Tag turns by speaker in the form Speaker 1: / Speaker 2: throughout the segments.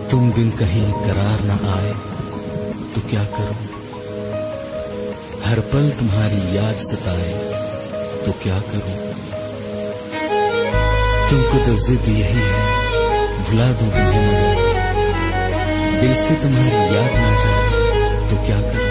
Speaker 1: तुम बिन कहीं करार न आए तो क्या करूं, हर पल तुम्हारी याद सताए तो क्या करूं। तुमको तो जिद यही है भुला दूं तुम्हें, मगर दिल से तुम्हारी याद ना जाए तो क्या करूं।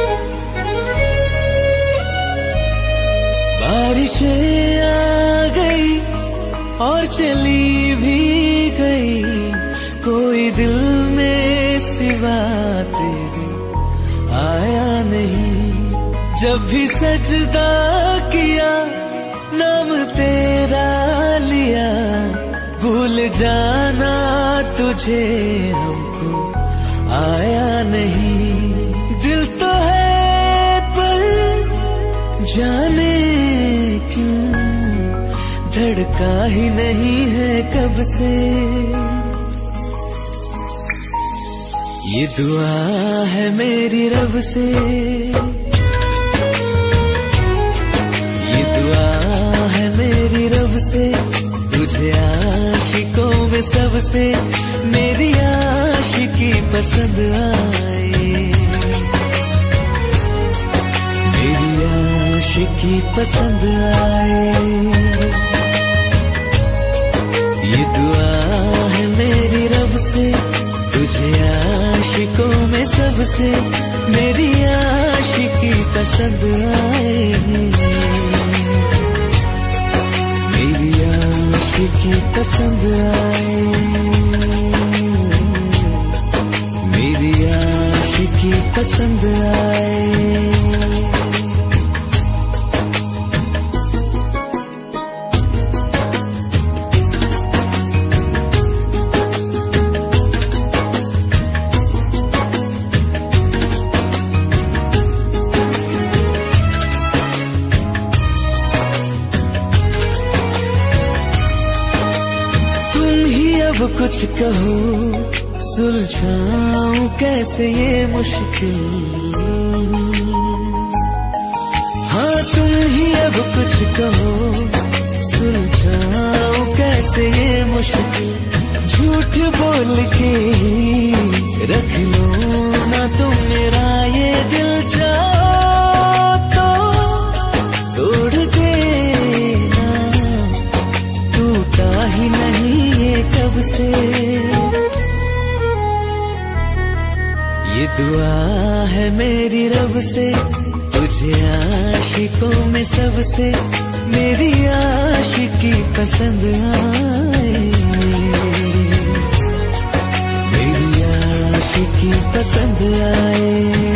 Speaker 1: बारिशें आ गई और चली भी गई, कोई दिल में सिवा तेरे आया नहीं। जब भी सजदा किया नाम तेरा लिया, भूल जाना तुझे हमको आया नहीं। दिल तो है पर जाने क्यों धड़का ही नहीं है कब से। ये दुआ है मेरी रब से, ये दुआ है मेरी रब से, तुझे आशिकों में सबसे मेरी आशिकी पसंद आए, मेरी आशिकी पसंद आए। ये दुआ है मेरी रब से, तुझे आशिकों में सबसे मेरी आशिकी पसंद आए, मेरी आशिकी पसंद आए, मेरी आशिकी पसंद आए। कुछ कहो सुलझाऊं कैसे ये मुश्किल, हाँ तुम ही अब कुछ कहो सुलझाऊं कैसे ये मुश्किल। झूठ बोल के रख लो ना तुम मेरा ये दिल, जाओ तो तोड़ देना, टूटा ही नहीं कब से। ये दुआ है मेरी रब से, तुझे आशिकों में सबसे मेरी आशिकी पसंद आए, मेरी आशिकी पसंद आए,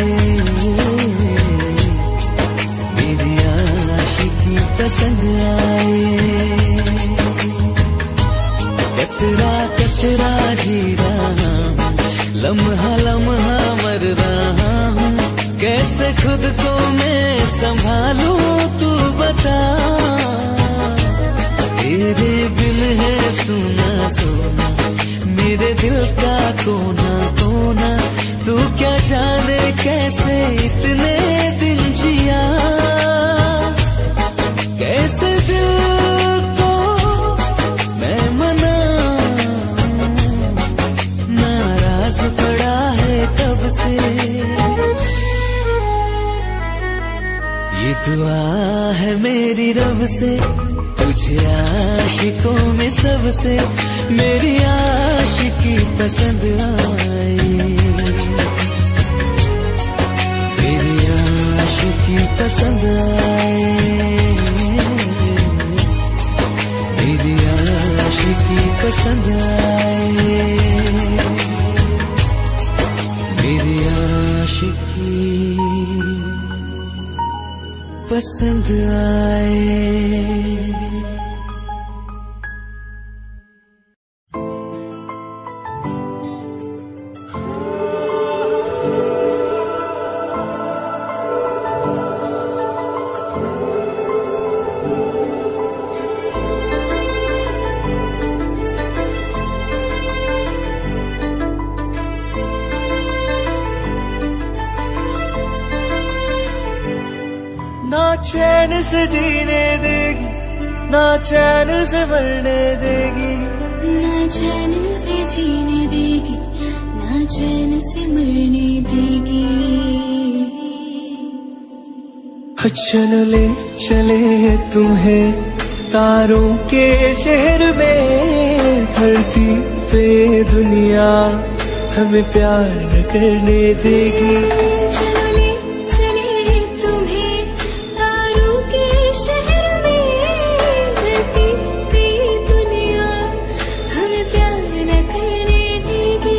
Speaker 1: मेरी आशिकी पसंद आए। कतरा कतरा जी रहा हूँ, लम्हा लम्हा मर रहा हूँ, कैसे खुद को मैं संभालूं तू बता। तेरे बिन है सुना सोना मेरे दिल का कोना कोना, तू क्या जाने कैसे इतने दिन जिया, कैसे दिल पड़ा है कब से। ये दुआ है मेरी रब से, तुझे आशिकों में सबसे मेरी आशिकी पसंद आए, मेरी आशिकी पसंद आए, मेरी आशिकी पसंद आए, मेरी आशिकी पसंद आए।
Speaker 2: ना चैन से जीने देगी, ना चैन से मरने देगी,
Speaker 3: ना चैन से जीने देगी, चैन से मरने देगी।
Speaker 2: चलो ले चले तुम्हें तारों के शहर में, धरती पे दुनिया हमें प्यार न करने देगी।
Speaker 3: चलो ले चले तुम्हें तारों के शहर में, धरती पे दुनिया हमें प्यार न करने देगी।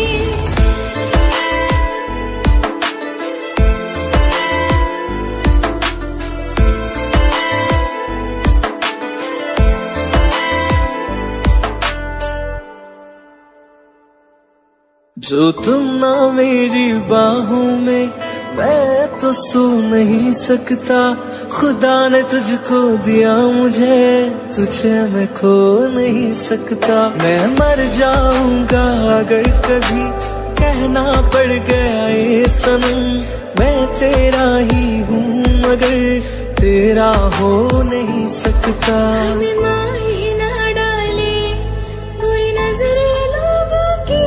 Speaker 2: जो तुम ना मेरी बाहों में, मैं तो सो नहीं सकता। खुदा ने तुझको दिया मुझे, तुझे मैं खो नहीं सकता। मैं मर जाऊंगा अगर कभी कहना पड़ गया ये सनम, मैं तेरा ही हूँ मगर तेरा हो नहीं सकता।
Speaker 3: हमें मार ही ना डाले बुरी नजरें लोगों की,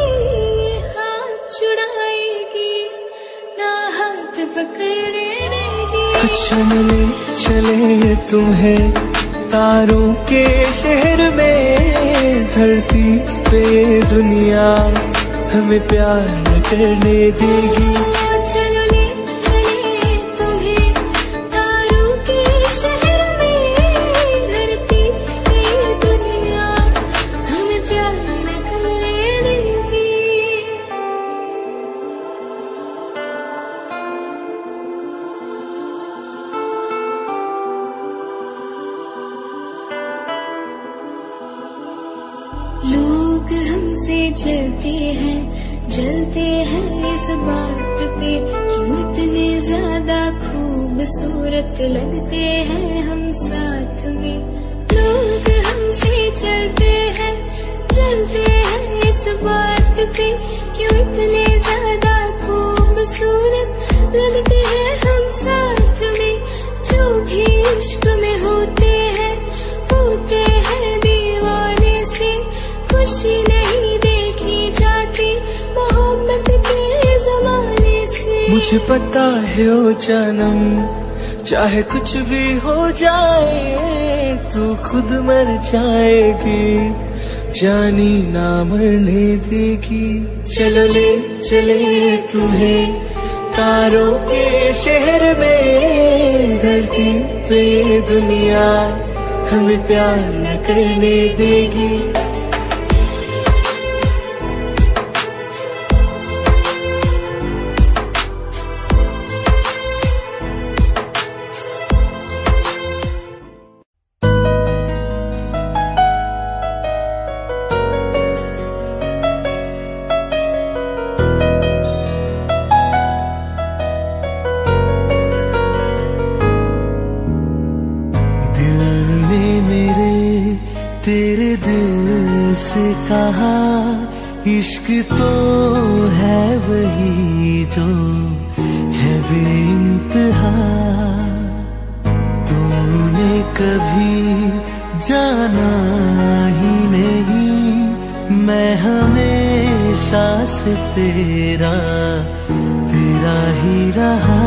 Speaker 3: हाथ छुड़ाएगी ना हाथ पकड़ने देगी।
Speaker 2: चले चले तुम्हें तारों के शहर में, धरती पे दुनिया हमें प्यार न करने देगी।
Speaker 3: चलो ले चले तुम्हें तारों के शहर में, धरती पे दुनिया हमें प्यार न करने देगी। लोग हमसे जलते हैं इस बात पे, क्यों इतने ज्यादा खूबसूरत लगते हैं हम साथ में। लोग हमसे जलते हैं इस बात पे, क्यों इतने ज्यादा खूबसूरत लगते हैं हम साथ में। जो भी इश्क में होते हैं दीवाने से, खुशी नहीं देखी जाती मोहब्बत के जमाने से।
Speaker 2: मुझे पता है ओ जानम, चाहे कुछ भी हो जाए तू खुद मर जाएगी, जानी ना मरने देगी। चलो ले चले तुम्हें तारों के शहर में, धरती पे दुनिया हमें प्यार न करने देगी। तेरे दिल से कहा इश्क तो है वही जो है बेइंतहा, तूने कभी जाना ही नहीं, मैं हमेशा से तेरा ही रहा।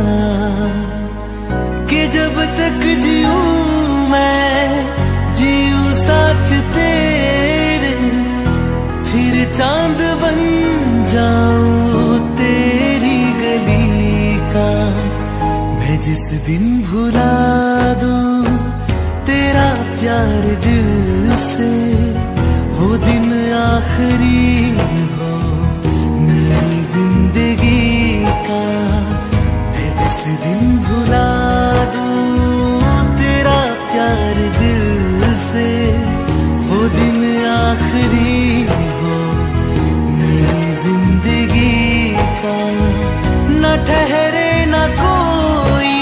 Speaker 2: कि जब तक जीऊं मैं जीऊं साथ तेरे, फिर चांद बन जाऊं तेरी गली का। मैं जिस दिन भुला दूं तेरा प्यार दिल से, वो दिन आखिरी हो मेरी जिंदगी का। मैं जिस दिन भुला दूं तेरा प्यार दिल से, वो दिन आखिरी हो मेरी जिंदगी का। न ठहरे न कोई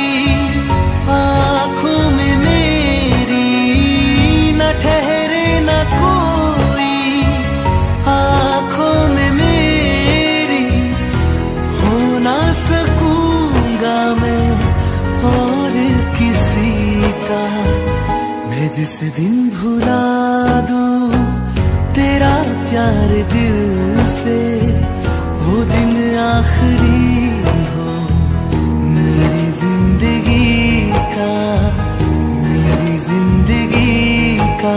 Speaker 2: आँखों में मेरी, न ठहरे न कोई आँखों में मेरी, हो ना सकूंगा मैं और किसी का। मैं जिस दिन भुला दूं तेरा प्यार दिल से, वो दिन आखिरी हो मेरी जिंदगी का, मेरी जिंदगी का।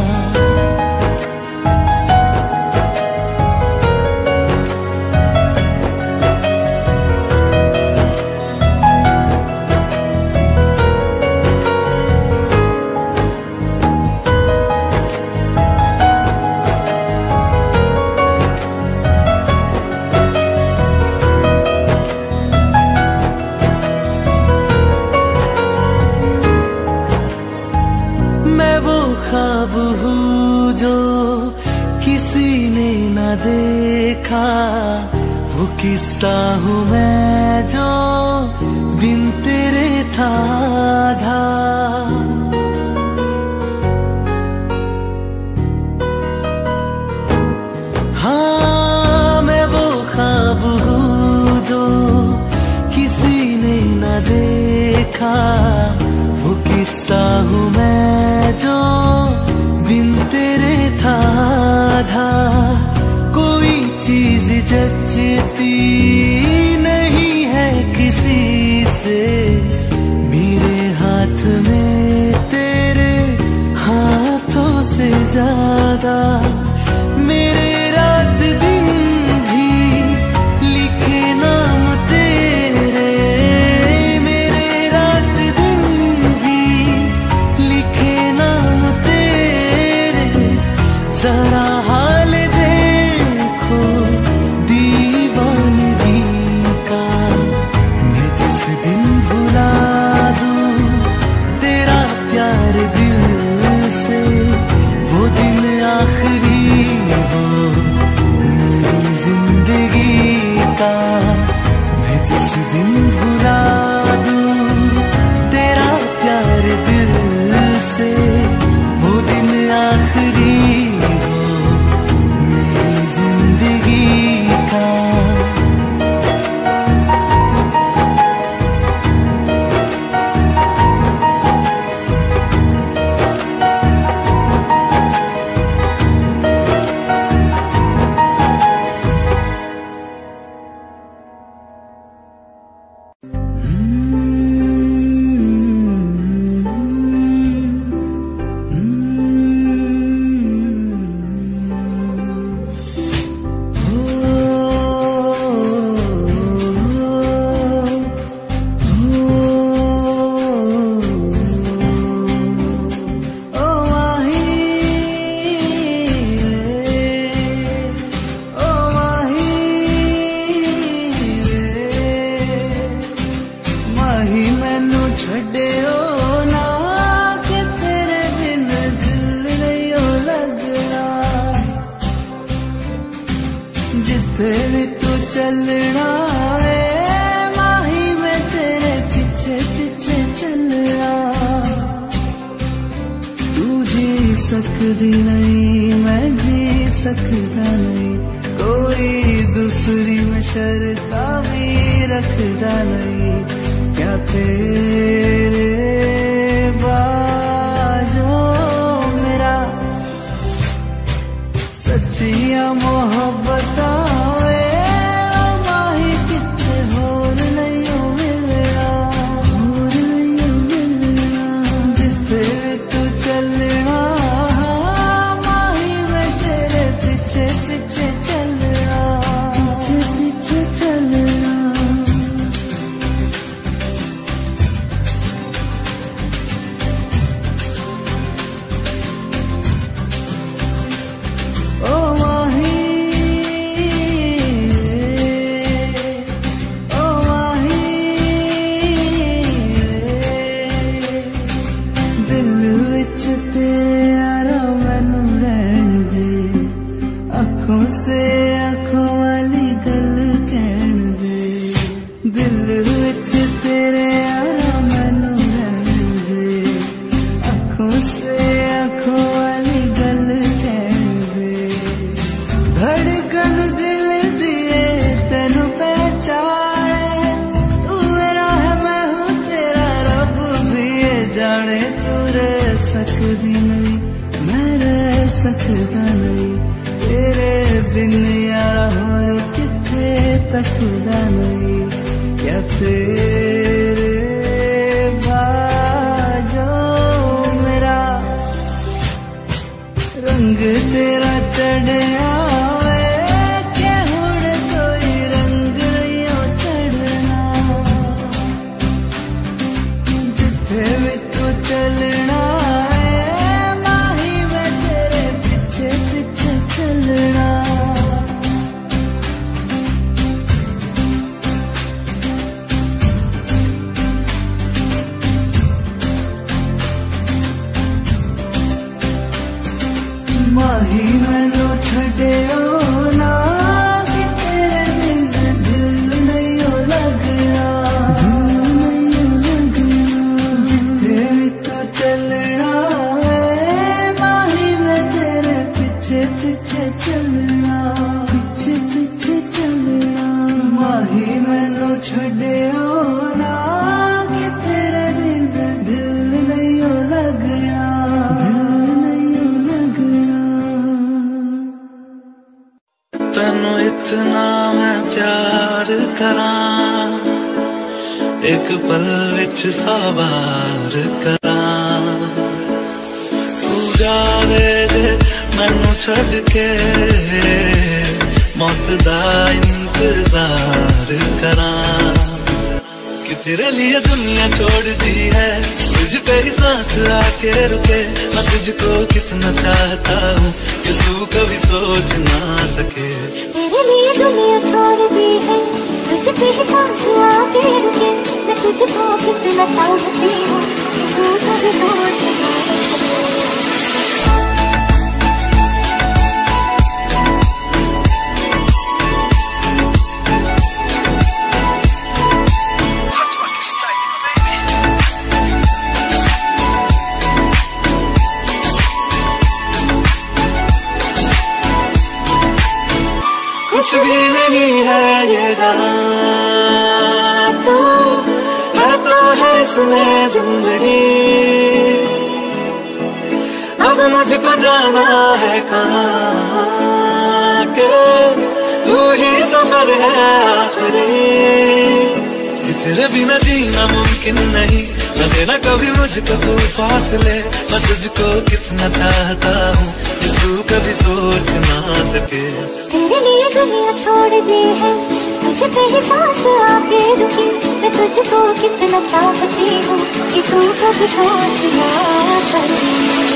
Speaker 2: ख्वाब हूँ जो किसी ने न देखा, वो किस्सा हूँ मैं जो बिन तेरे था आधा। हाँ मैं वो ख्वाब हूँ जो किसी ने न देखा, वो किस्सा हूँ मैं जो बिन तेरे था आधा। कोई चीज जचती नहीं है किसी से, मेरे हाथ में तेरे हाथों से ज्यादा। मेरे रात दिन भी लिखे नाम तेरे, मेरे रात दिन भी लिखे नाम तेरे। जरा हाल देखो दीवानगी का, मैं जिस दिन भुला दूं तेरा प्यार दिल से, वो दिन आखिरी हो मेरी जिंदगी का। मैं जिस दिन भुला दूं तेरा प्यार दिल से, वो दिन आखिरी हो मेरी जिंदगी का। जिथे भी तू चलना है माही, मैं तेरे पीछे पीछे चलना। तू जी सकती नहीं मैं जी सकता नहीं, कोई दूसरी में शर्ता भी रखता नहीं। क्या तेरे बाजो मेरा सच्चिया मोहब्बत से आँखों वाली गल कहन दे, दिल विच तेरे यारा मैनू रहन दे। आँखों से आँखों वाली गल कहन दे, धड़कन दिल दिए तेनू पहचाने। तू मेरा है मैं हूँ तेरा, रब भी ये जाने। तू रह सकती नहीं मैं रह सकता नहीं, तेरे बिन यारा होर किथे तक खुदा नहीं, क्या तेरे बाजो मेरा रंग तेरा चढ़ आवे के हुण कोई रंग नहीं चढ़ना, जिथे भी तू चलना है माही मैं तेरे पीछे पीछे चलना। माही मैनू छड्डियो ना कि तेरे बिन दिल नहीं लगना, जिथे भी तू चलना है माही मैं तेरे पीछे पीछे चलना, पीछे पीछे चलना। माही मैनू छड्डियो ना कि तेरे बिन दिल नहीं लगना,
Speaker 1: तैनू इतना मैं प्यार करां, एक पल विच सवार करां, तू जावे जे मैनू छड़ के मौत दा इंतजार करां, कि तेरे लिए दुनिया छोड़ दी है, तुझ पे ही सांस आके रुके, मैं तुझको कितना चाहता हूँ कि तू कभी सोच ना सके।
Speaker 3: तेरे लिए दुनिया छोड़ दी है, तुझ पे ही सांस आके रुके, मैं तुझको कितना चाहती हूँ कि तू कभी सोच ना सके।
Speaker 1: कुछ भी नहीं है ये जहां, तू है तो है इसमें जिंदगी, अब मुझको जाना है कहाँ के तू ही सफर है आखिरी, कि तेरे बिना जीना मुमकिन नहीं, न देना कभी मुझको तू फासले, मैं तुझको कितना चाहता हूँ कि तू कभी सोच ना सके।
Speaker 3: तेरे लिए दुनिया छोड़ दी है, तुझ पे ही सांस आके रुकी, मैं तुझको कितना चाहती हूँ कि तू कभी सोच ना सके।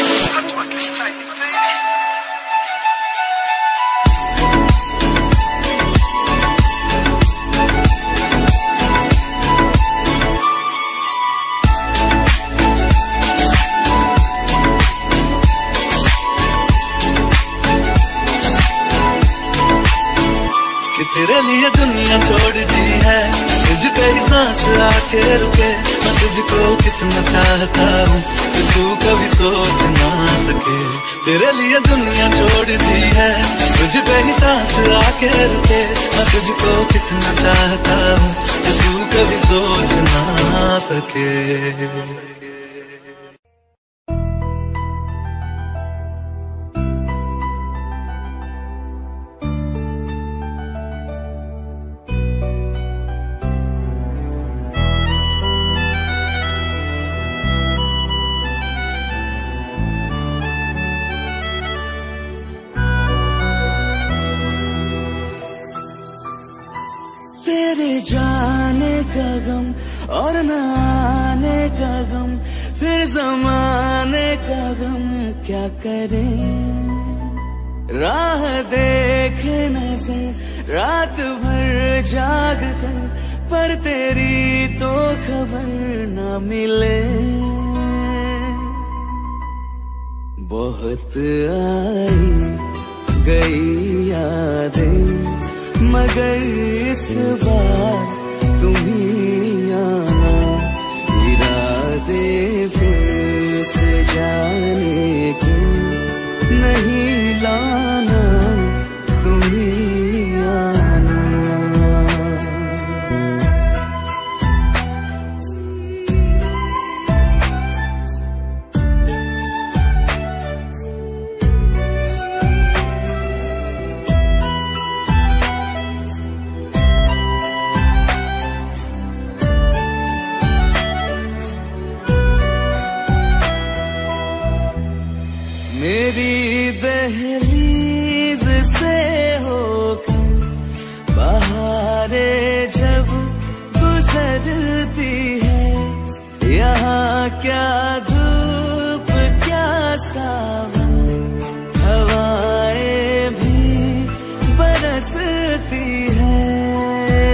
Speaker 1: तेरे लिए दुनिया छोड़ दी है, तुझ पे ही सांस आके रुके, मैं तुझको कितना चाहता हूँ कि तू कभी सोच ना सके। तेरे लिए दुनिया छोड़ दी है, तुझ पे ही सांस आके रुके, मैं तुझको कितना चाहता हूँ कि तू कभी सोच ना सके।
Speaker 2: तेरे जाने का गम और न आने का गम, फिर ज़माने का गम क्या करें, राह देखे नजर रात भर जाग कर, पर तेरी तो खबर न मिले। बहुत आई गई यादें मगर इस बार तुम ही आना, इरादे फिर से जाने के नहीं लाना, तुम ही आना। मेरी दहलीज से होकर बहारें जब गुजरती है, यहाँ क्या धूप क्या सावन, हवाएं भी बरसती है।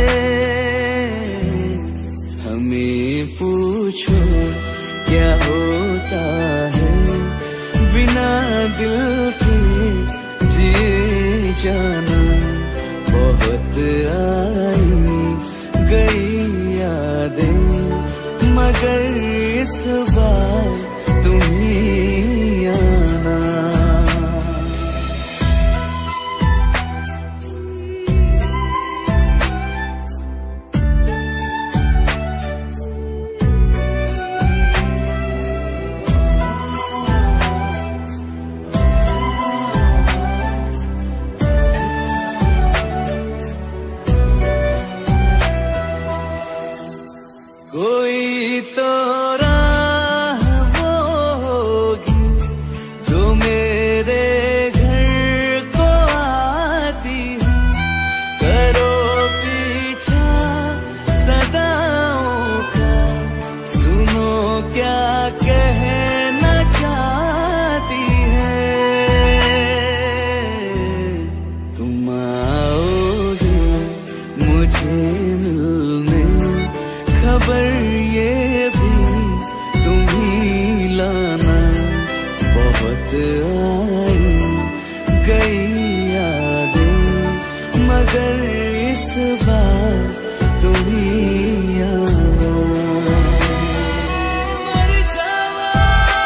Speaker 2: हमें पूछो क्या होता है बिना दिल के जिए जाना। बहुत आई गई यादें मगर इस बार तुम ही आना। कोई तो राह वो होगी जो मेरे घर को आती है। करो पीछा सदाओं का, सुनो क्या कहना चाहती है। तुम आओगे मुझे मिलने, खबर ये भी तुम ही लाना। बहुत आई गई यादें मगर इस बार तुम ही आना। मर जावा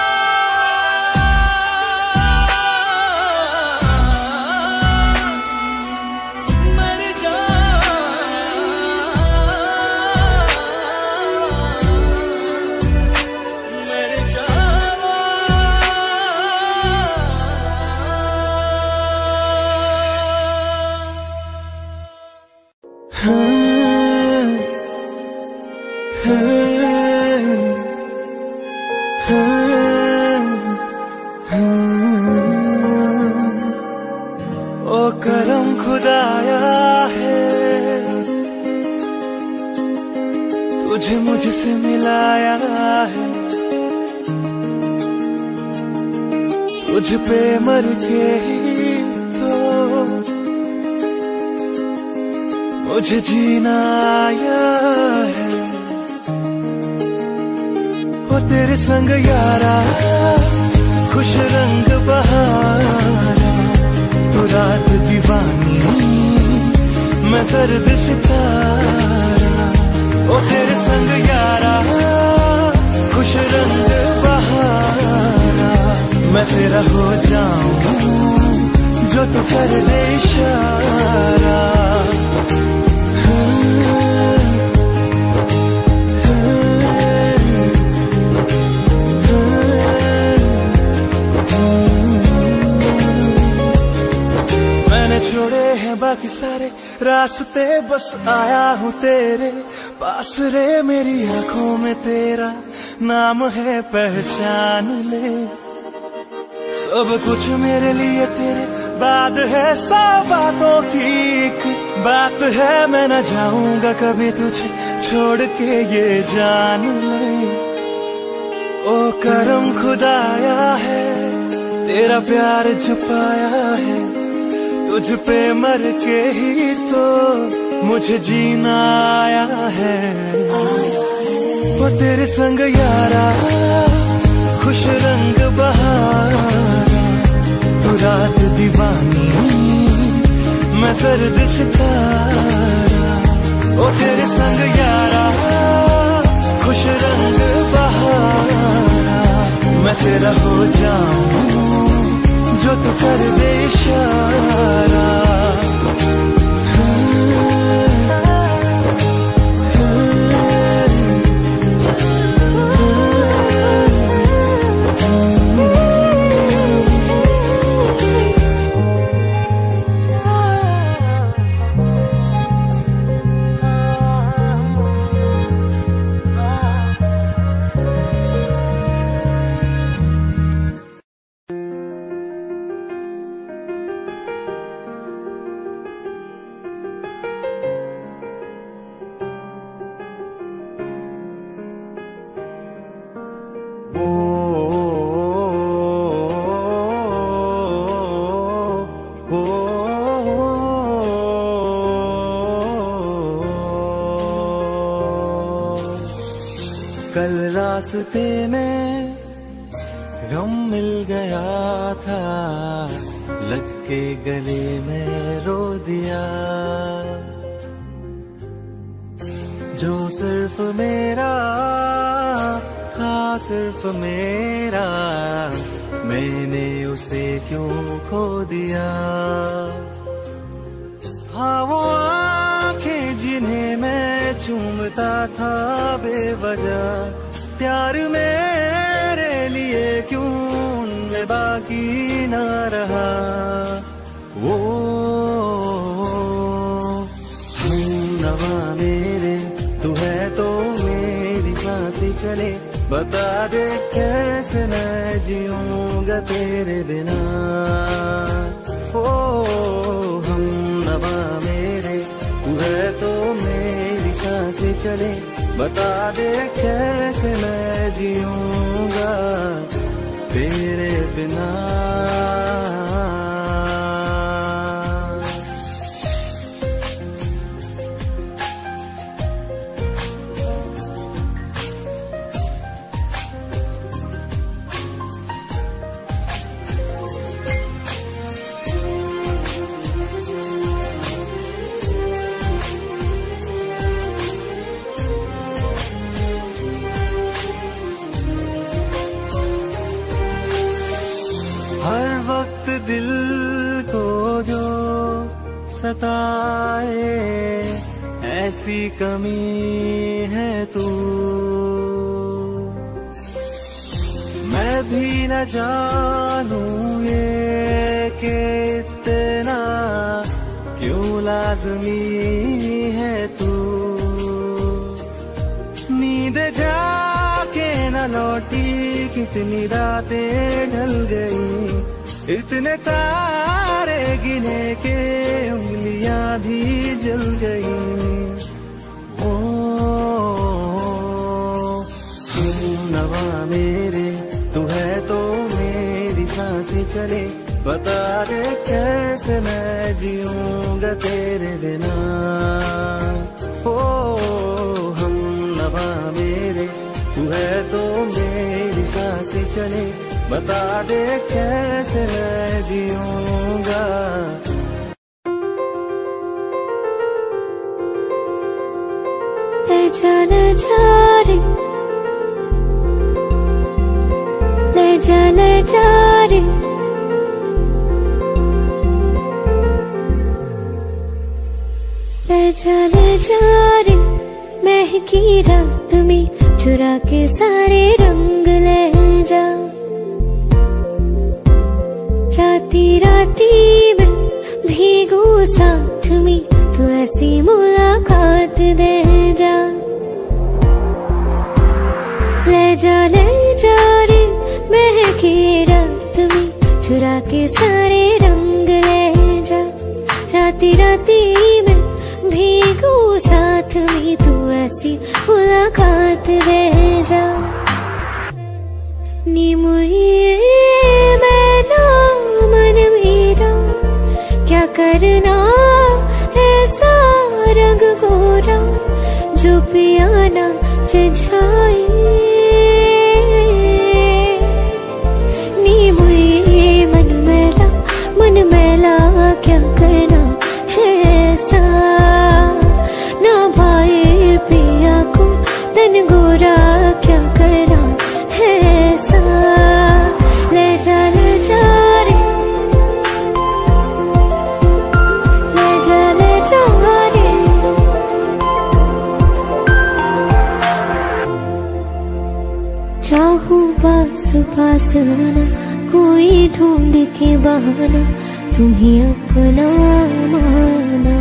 Speaker 2: मर जावा ओ करम खुदाया है, तुझे मुझसे मिलाया है। तुझ पे मर के ही तो मुझे जीना आया है। वो तेरे संग यारा खुश रंग बहारा, तू रात दीवानी मैं सर्द सितारा। ओ तेरे संग यारा खुश रंग बहारा, मैं तेरा हो जाऊं जो तू कर दे इशारा। छोड़े हैं बाकी सारे रास्ते, बस आया हूँ तेरे पास रे। मेरी आंखों में तेरा नाम है, पहचान ले। सब कुछ मेरे लिए तेरे बाद है, सौ बातों की एक बात है। मैं न जाऊंगा कभी तुझे छोड़ के, ये जान ले। ओ करम खुदाया है, तेरा प्यार छुपाया है। तुझ पे मर के ही तो मुझे जीना आया है। वो तेरे संग यारा खुश रंग बहारा, तू रात दीवानी मैं सर्द सितारा। ओ तेरे संग यारा खुश रंग बहारा, मैं तेरा हो जाऊं जो तू कर दे इशारा। रास्ते में गम मिल गया था, लग के गले में रो दिया। जो सिर्फ मेरा था, सिर्फ मेरा, मैंने उसे क्यों खो दिया। हाँ वो आंखें जिन्हें मैं चूमता था बेवजह, प्यार मेरे लिए क्यों उनमें बाकी ना रहा। वो हमनवा मेरे, तू है तो मेरी सांसें चले, बता दे कैसे मैं जीऊंगा तेरे बिना। ओ हमनवा मेरे, तू है तो मेरी सांसें चले, बता दे कैसे मैं जीऊंगा तेरे बिना। हर वक्त दिल को जो सताए, ऐसी कमी है तू। मैं भी न जानूं ये कि इतना क्यों लाज़मी है तू। नींद जाके न लौटी, कितनी रातें ढल गई, इतने तारे गिने के उंगलियां भी जल गई। ओ हमनवा मेरे, तू है तो मेरी सांसें चले, बता दे कैसे मैं जीऊंगा तेरे बिना। ओ हमनवा मेरे, तू है तो मेरी सांसें चले, बता दे कैसे मैं जीऊंगा।
Speaker 3: ले जा रे, ले जा रे, ले जा रे, महकी रात में चुरा के सारे रंग ले जा। राती राती में भीगू साथ में, तू ऐसी मुलाकात दे जा। ले जा रे, महकी रात में चुरा के सारे रंग ले जा। राती राती में भीगू साथ में, तू ऐसी मुलाकात दे जा। नी मुझे मैना मन मेरा, क्या करना ऐसा रंग गोरा, जो पियाना रिझाए। नी मुझे मन मैला, क्या करना है ऐसा, ना भाई पिया को तन गोरा, क्या करना है ऐसा। ले जा रे, ले जा रे। चाहूं पास पास आना, कोई ढूंढ के बहाना, तुम्हें अपना माना।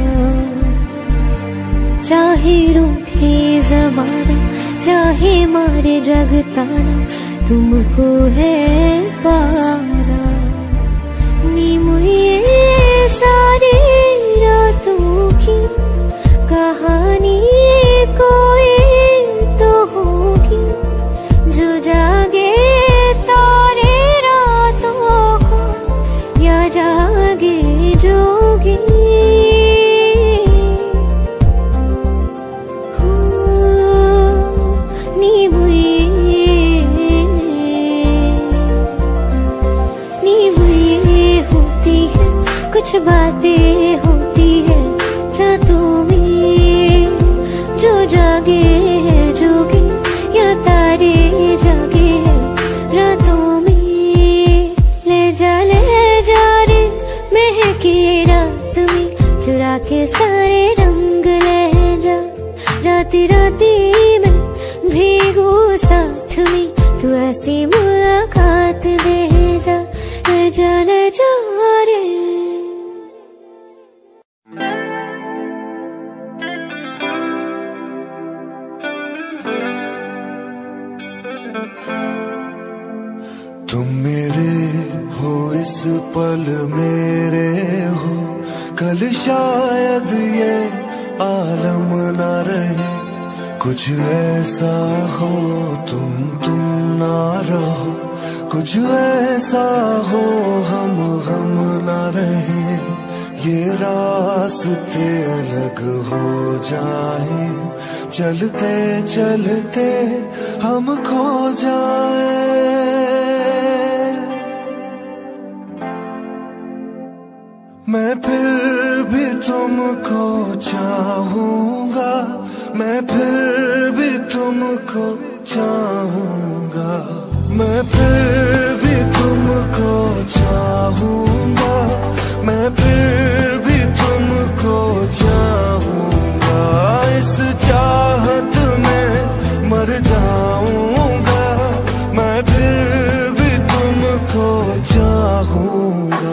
Speaker 3: चाहे रूठे ज़माना, चाहे मारे जगताना, तुमको है पाना। नी मुझे सारी रातों की कहानी कोई तो होगी, जो जागे तारे रातों को, या जागे जोगी। नी मुझे कुछ बातें होती है रातों में, जो जागे है जोगी या तारे जागे है रातों में। ले जा रे महके रात में, चुरा के सारे रंग ले जा। राती राती में भीगू साथ में, तू ऐसी मुलाकात दे जा। ले जा रे।
Speaker 2: तुम मेरे हो इस पल मेरे हो, कल शायद ये आलम न रहे। कुछ ऐसा हो तुम ना रहो, कुछ ऐसा हो हम ना रहे। ये रास्ते अलग हो जाए, चलते चलते हम खो जाए। मैं फिर भी तुमको चाहूंगा, मैं फिर भी तुमको चाहूंगा, मैं फिर भी तुमको चाहूंगा, मैं फिर भी तुमको चाहूंगा। इस चाहत में मर जाऊंगा, मैं फिर भी तुमको चाहूंगा।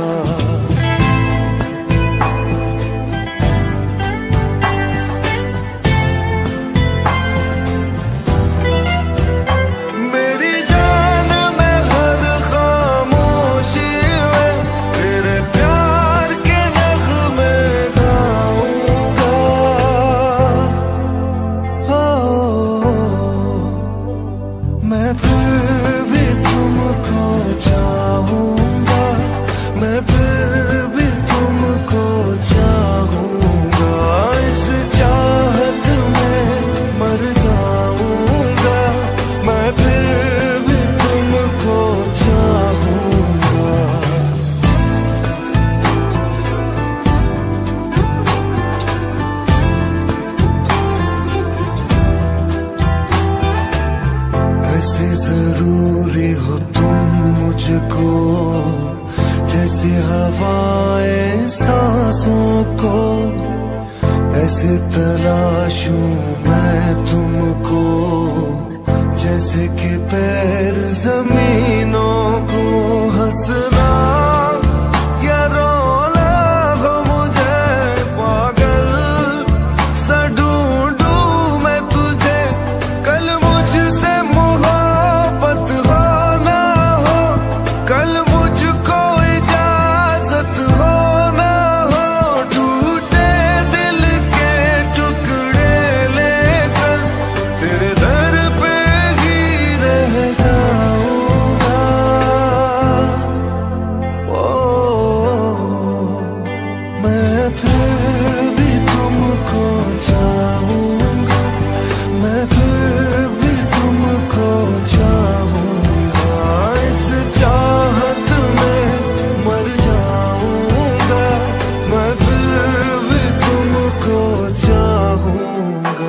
Speaker 2: ऐसे जरूरी हो तुम मुझको, जैसे हवाएं सांसों को। ऐसे तलाशूं मैं तुमको, जैसे कि पैर जमीनों को। हंसना या रोना हो मुझे पागल सा ढूंढूं मैं तुझे। कल मुझसे मोहब्बत हो ना हो, कल मुझको इजाजत हो ना हो। टूटे दिल के टुकड़े लेकर तेरे दर पे ही रह जाऊंगा। मैं फिर भी तुमको चाहूंगा, मैं फिर भी तुमको चाहूंगा। इस चाहत में मर जाऊंगा, मैं फिर भी तुमको चाहूंगा।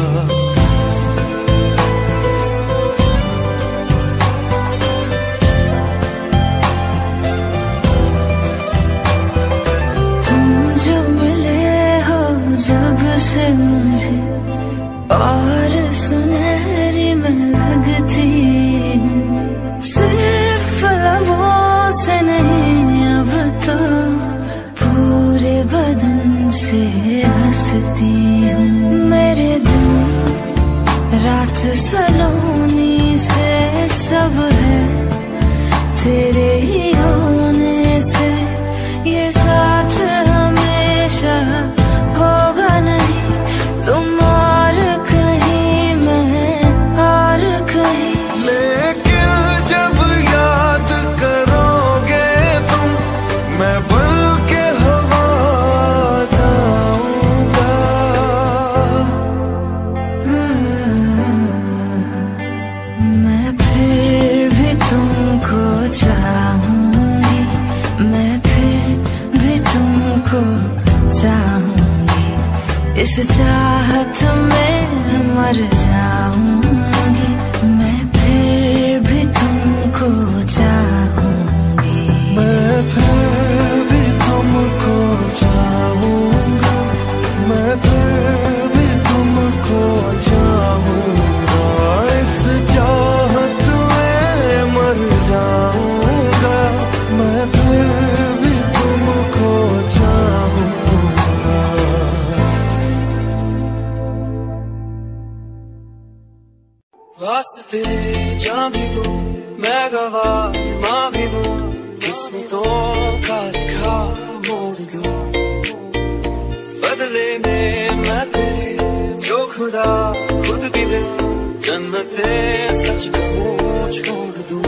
Speaker 3: जो मिले हो जब से मुझे और सुनहरी मैं लगती हूँ। सिर्फ लबों से नहीं अब तो पूरे बदन से हंसती हूँ। मेरे दिन रात सलोनी से सब है तेरे ही होने से। ये साथ हमेशा होगा नहीं, तुम और कहीं मैं और कहीं।
Speaker 2: लेकिन जब याद करोगे तुम, मैं बन के हवा जाऊंगा।
Speaker 3: मैं फिर इस चाहत में मर जाऊंगी मैं, फिर भी तुमको चाहूंगी।
Speaker 2: मैं फिर भी तुमको चाहूंगा, मैं फिर भी तुमको चाहूंगा। इस चाहत में मर जाऊंगा मैं, फिर भी तुमको चाहूंगा।
Speaker 1: वास्ते जान भी दूं मैं, गवाह मां भी दूं, किस्मतों का लिखा मोड़ दूं। बदले में मैं तेरे जो खुदा खुद भी दे, जन्नते सच कहूं छोड़ दूं।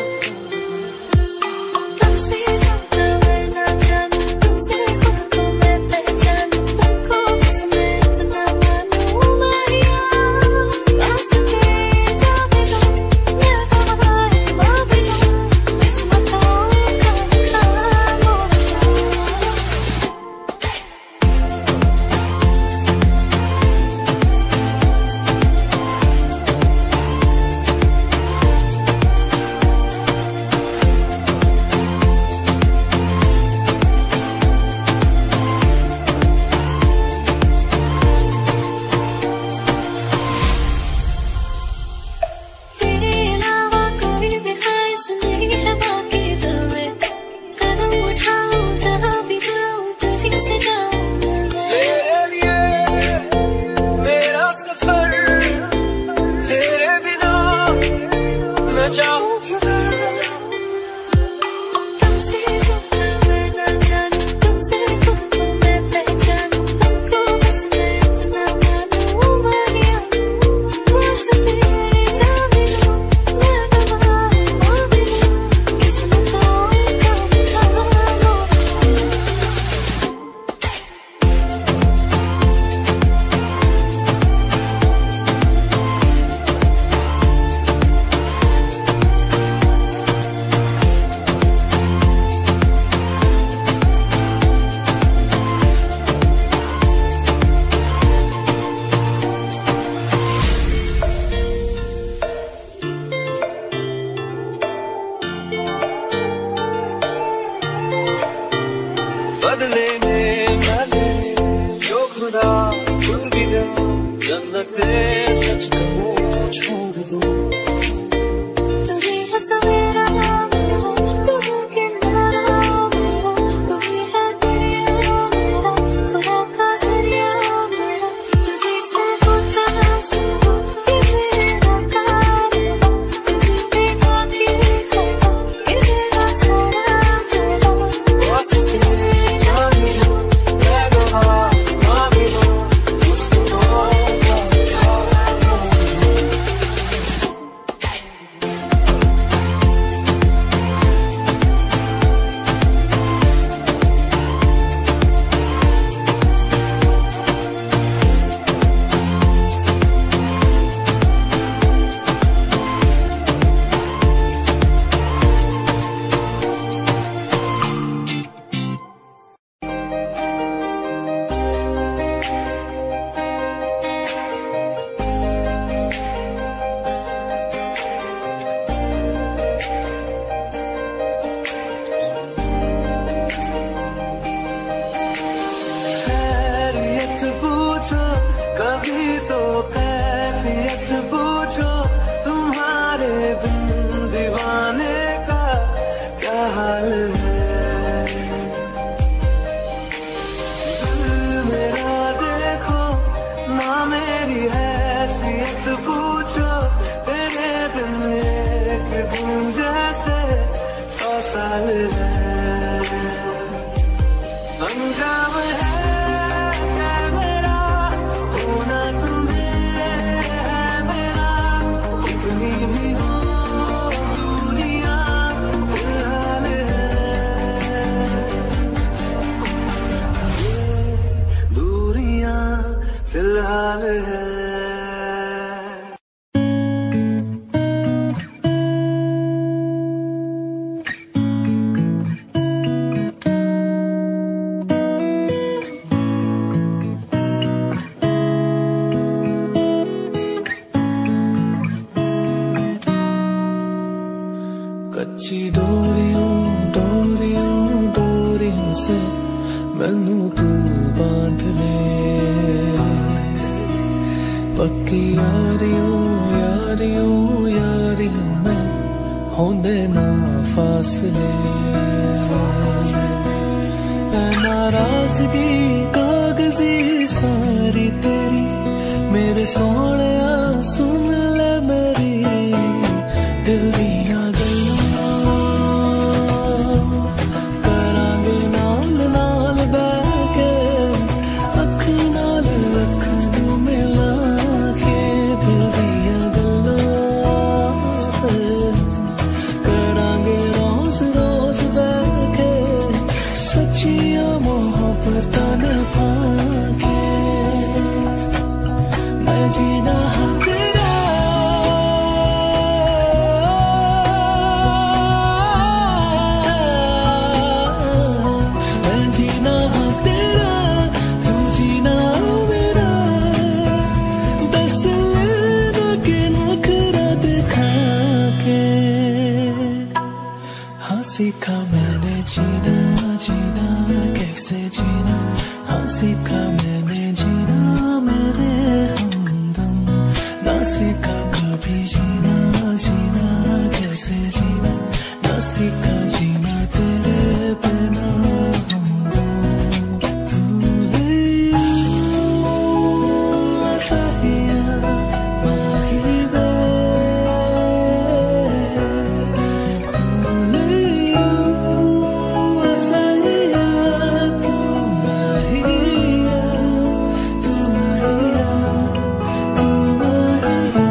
Speaker 1: बदले में मैं तेरे जो खुदा खुद भी दे, जन्नते सच कहूं छोड़ दूं।
Speaker 2: से मैनू तू बांध ले। पक्की यारियों यारियों यारियों में होंदे ना फासले। नाराजगी कागजी सारी तेरी मेरे सोने सुन ले मेरी दिल दिया गल्लां करांगे नाल नाल बैठ के अख नाल अख नूं मिला के। दिल दिया गल्लां करांगे रोज रोज बैठ के सच्चियां मोहब्बतां निभा के। मैं जीना तेरा मैं जीना तेरा तू जीना मेरा। दस लेना के नखरा दिखा के। हाँ सीखा मैंने जीना जीना कैसे जीना। हाँ सीखा मैंने जीना मेरे हमदम। ना सीखा कभी जीना जीना कैसे जीना। ना सीखा जीना तेरे बिना हमदम। तू ले सहिया माही वे। तू ले सहिया तू माहिया तू माहिया तू माहिया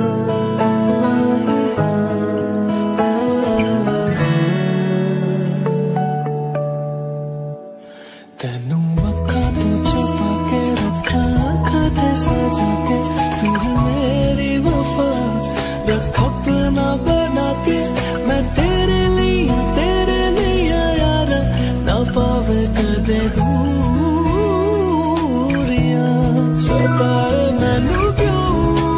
Speaker 2: तेनू अखा तू छुपा के रखा अखा ते सजा के। तू मेरी वफा रख अपना बना के। मैं तेरे लिए यारा ना पावे कदे दूरियां। सताए मैनू क्यों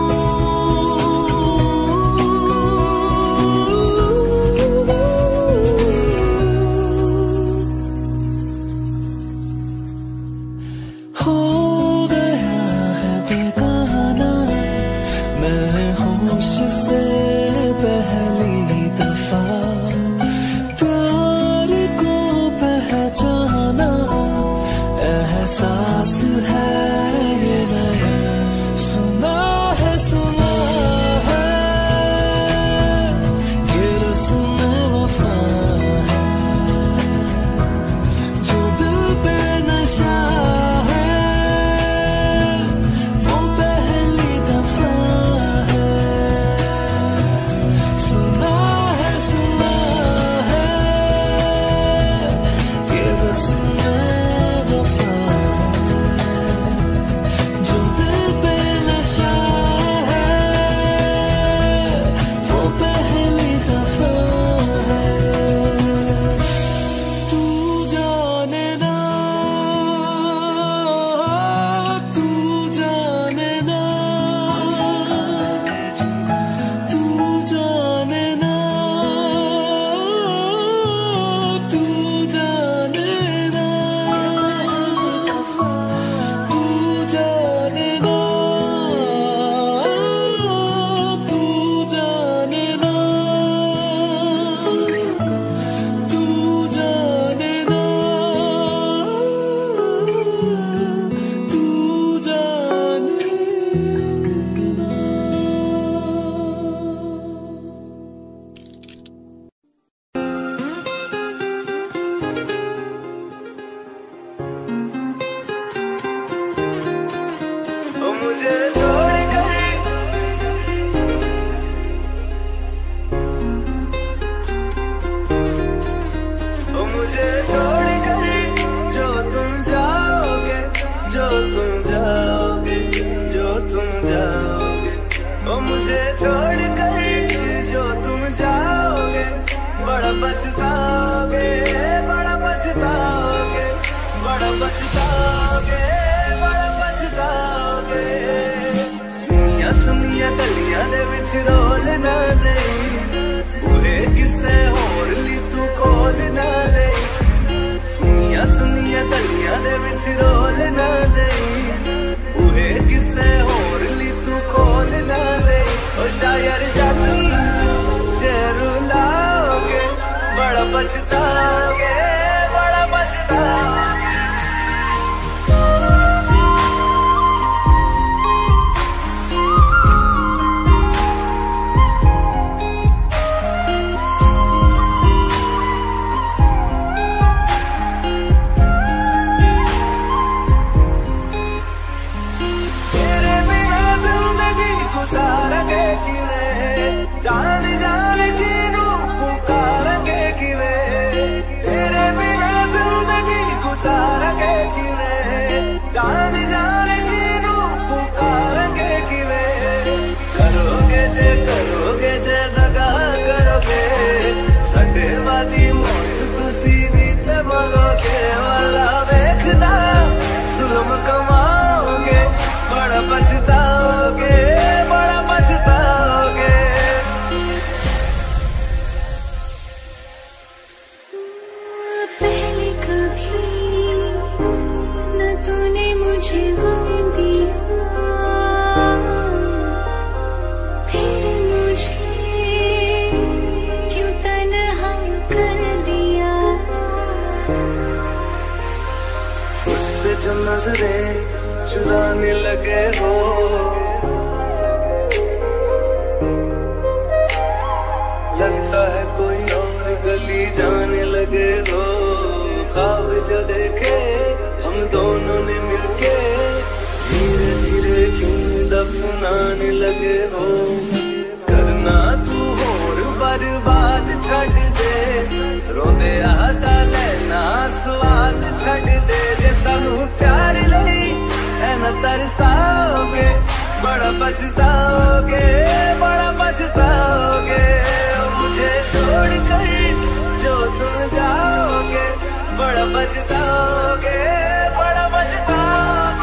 Speaker 2: हो गया है बेगाना मैं होश से पहली दफा। प्यार को पहचाना एहसास है ये नया। सुना है ये रस्म वफा है जो दिल पे नशा है वो पहली दफा है। सुना है ये रस्म वफा है जो दिल पे नशा है वो पहली दफा है। तू जाने ना तू जाने ना तू जाने ना तू जाने ना तू जाने ना तू जाने ना तू जाने ना तू जाने ना। ओ मुझे छोड़ कर ओ मुझे छोड़ कर जो तुम जाओगे जो तुम जाओगे जो तुम जाओगे। ओ मुझे छोड़ कर जो तुम जाओगे बड़ा पछताओगे बड़ा पछताओगे बड़ा पछताओगे बड़ा पछताओगे। सुनिया सुनिया गलियां दे विच रोल ना दे बूहे किसे होर ली तू कोल ना दे। सुनिया
Speaker 1: नजरें चुराने लगे हो। लगता है कोई और गली जाने लगे हो। ख्वाब जो देखे हम दोनों ने मिलके धीरे धीरे क्यों दफनाने लगे हो। करना तू होर बर्बाद छड़ दे, रोंदे आता लेना स्वाद छड़ दे। जे सानू प्यार लई ऐना तरसाओगे, बड़ा पछताओगे, बड़ा पछताओगे। मुझे छोड़ कर जो तुम जाओगे, बड़ा पछताओगे, बड़ा पछताओगे।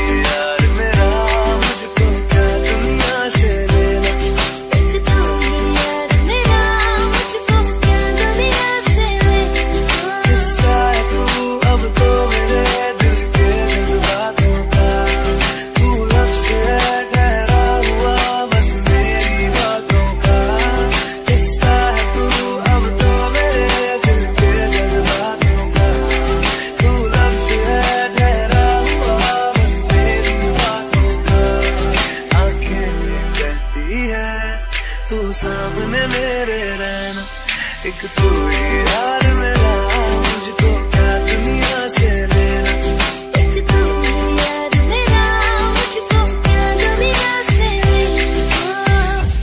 Speaker 2: यार मेरा, मुझको क्या दुनिया से लेना।
Speaker 3: एक तू ही यार मेरा, मुझको क्या दुनिया से लेना।
Speaker 2: किस्सा है तू अब तो मेरे दिल के जज्बातों का, तू लफ्ज़ है ठहरा हुआ बस मेरी बातों का। किस्सा है तू अब तो मेरे दिल के जज्बातों का, तू लफ्ज़ है ठहरा हुआ बस मेरी बातों का। आंखें कहती है तू सामने मेरे रहना, एक तू ही यार मेरा, मुझको क्या दुनिया से लेना।
Speaker 3: एक तू ही यार मेरा, मुझको क्या दुनिया से लेना।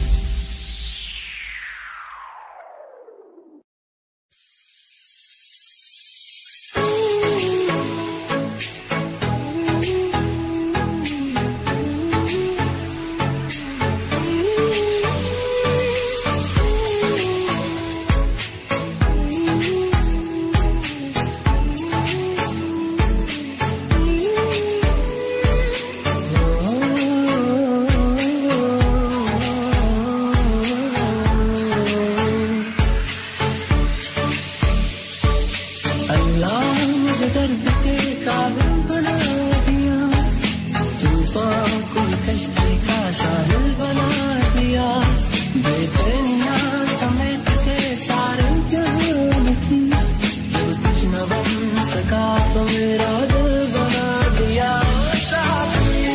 Speaker 2: अल्लाह मुझे दर्द के काबिल बना दिया, तूफान को कश्ती का साहिल बना दिया। बेचैनियां समेट के सारे जहान की, जो कुछ न बन सका तो मेरा दिल बना दिया। साथी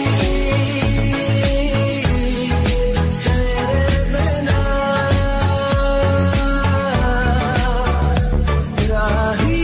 Speaker 2: तेरे बिना राही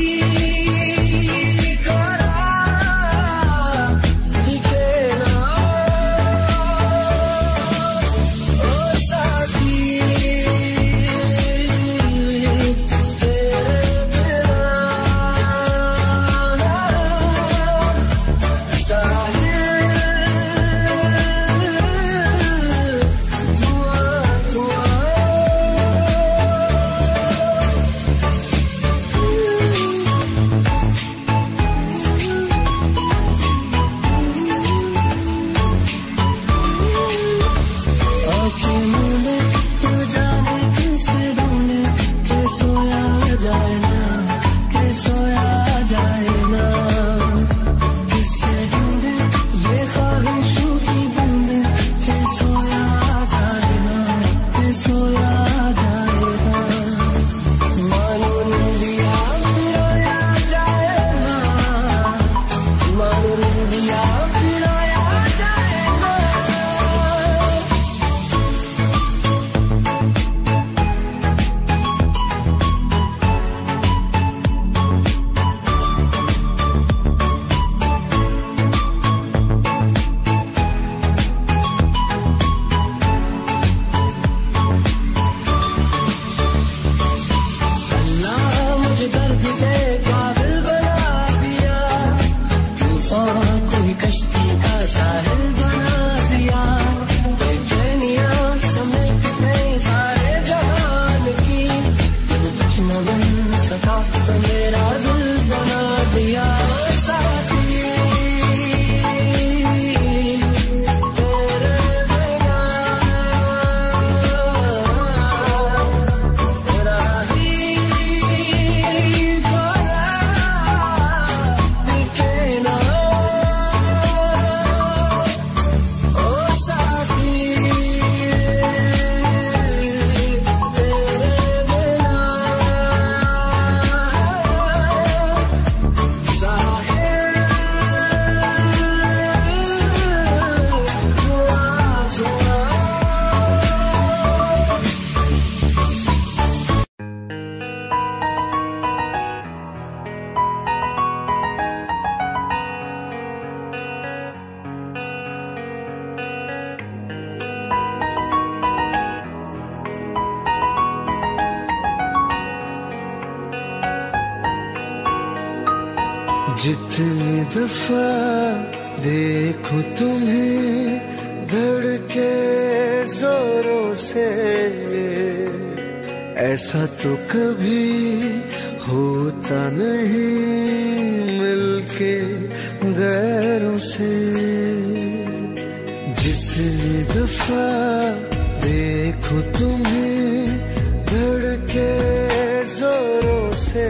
Speaker 2: जितनी दफा देखूं तुम्हें धड़के जोरों से, ऐसा तो कभी होता नहीं मिलके गैरों से। कितनी दफा देखो तुम्हें धड़के जोरों से,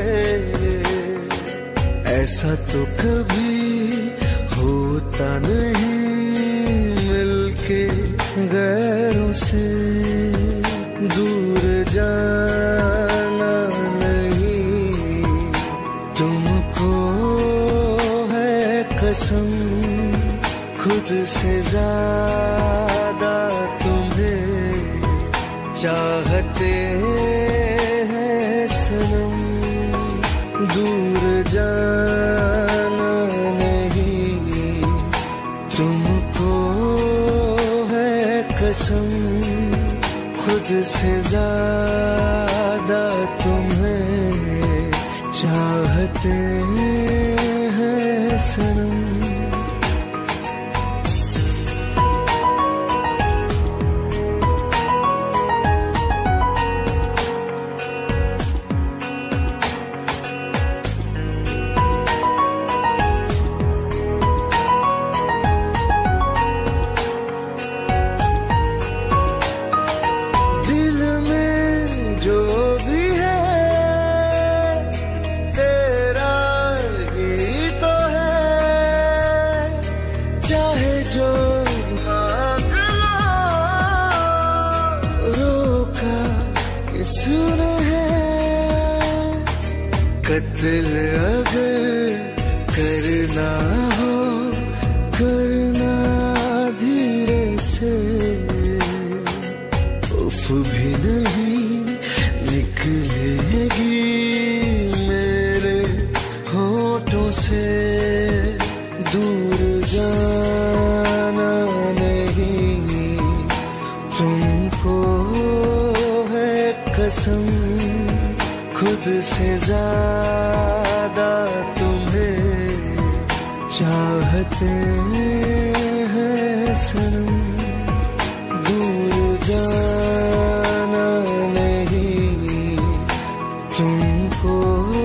Speaker 2: ऐसा तो कभी होता नहीं मिलके गैरों से। दूर जाना नहीं तुमको है कसम, खुद से ज्यादा तुम्हें चाहते हैं सनम। दूर जाना नहीं तुमको है कसम, खुद से ज्यादा तुम्हें चाहते हैं सनम। कत्ल अगर करना हो करना धीरे से, उफ भी नहीं निकलेगी मेरे होठों से। दूर जाना नहीं तुमको है कसम, खुद से ज्यादा तुम्हें चाहते हैं सनम। दूर जाना नहीं तुमको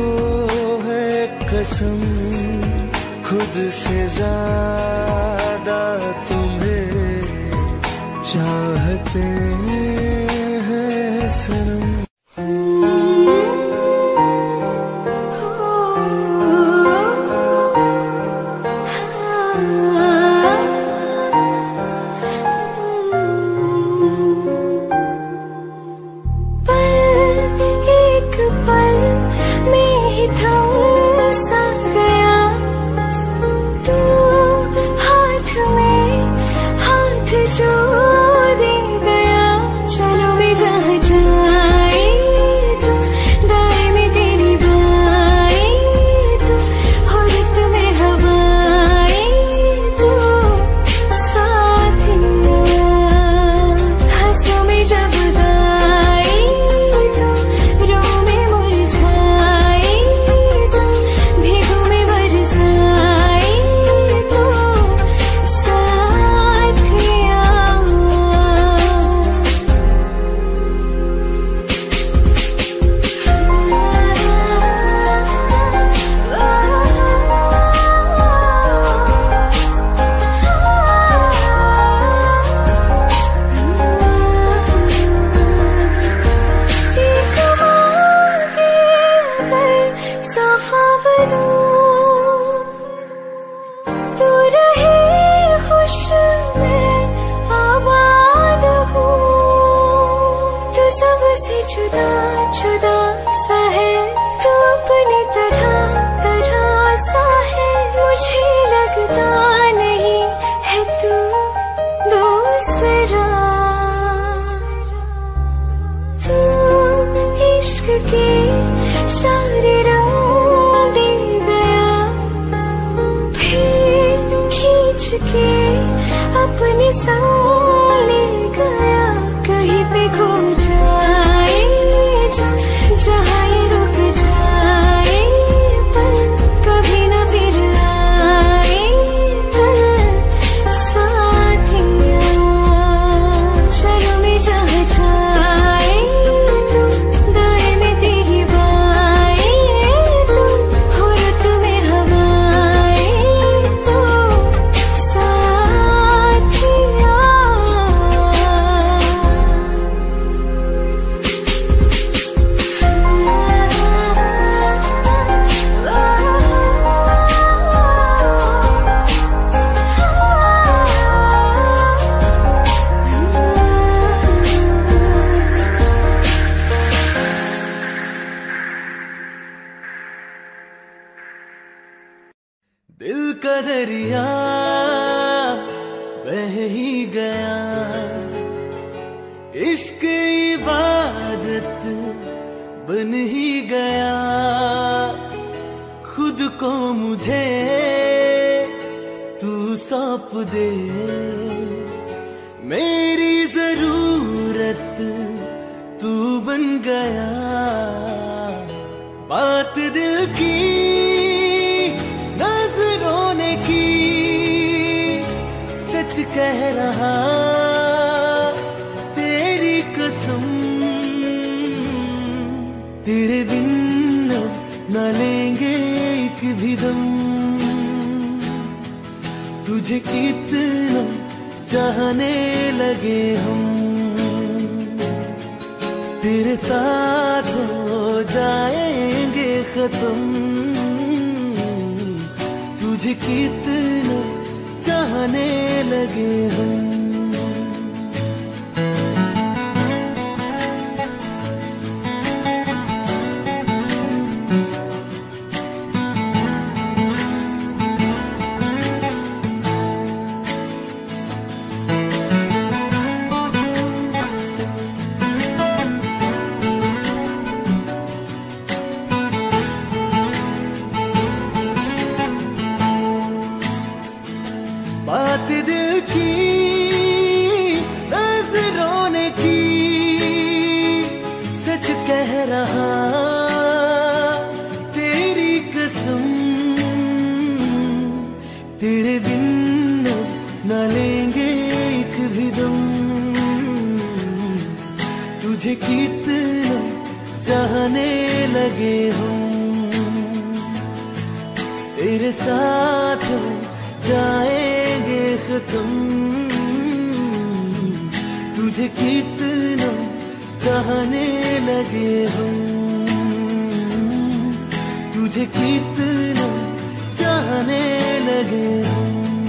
Speaker 2: है कसम, खुद से ज्यादा तुम्हें चाहते हैं सनम।
Speaker 3: साथिया
Speaker 2: रह ही गया। इश्क इबादत बन ही गया। खुद को मुझे तू सौंप दे, मेरी जरूरत तू बन गया। बात दिल की नजरों ने की, सच कह रहा तेरी कसम। तेरे बिन न लेंगे एक भी दम। तुझे कितना चाहने लगे हम, तेरे साथ हो जाएंगे खत्म। तुझे कितना चाहने लगे हम। बात दिल की नजरों ने की, सच कह रहा तेरी कसम। तेरे बिन न लेंगे एक भी दम। तुझे कितना चाहने लगे हम, तेरे साथ जाएंगे खत्म। तुझे कितना चाहने लगे हम, तुझे कितना चाहने लगे हम।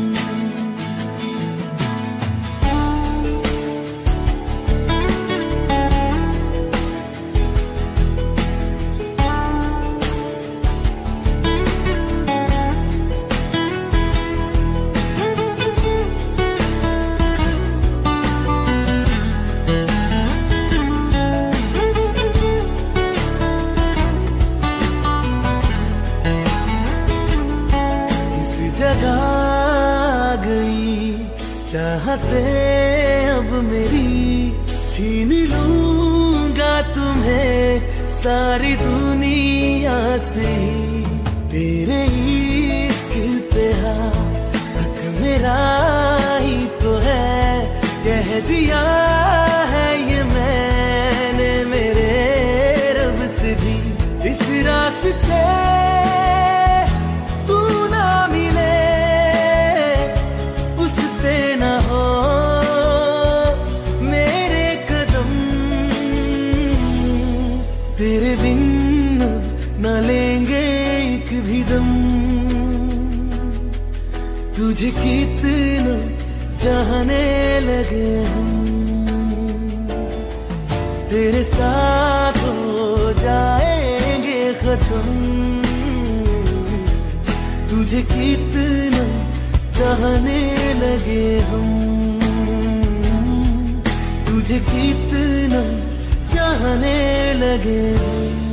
Speaker 2: जगा गई चाहते अब मेरी, छीन लूंगा तुम्हें सारी दुनिया से। तेरे इश्क पे हक मेरा ही तो है, कह दिया है ये मैंने मेरे रब से भी। इस रास्ते तेरे बिन न लेंगे एक भी दम। तुझे कितना चाहने लगे हम, तेरे साथ हो जाएंगे खत्म। तुझे कितना चाहने लगे हम, तुझे कितना चाहने लगे।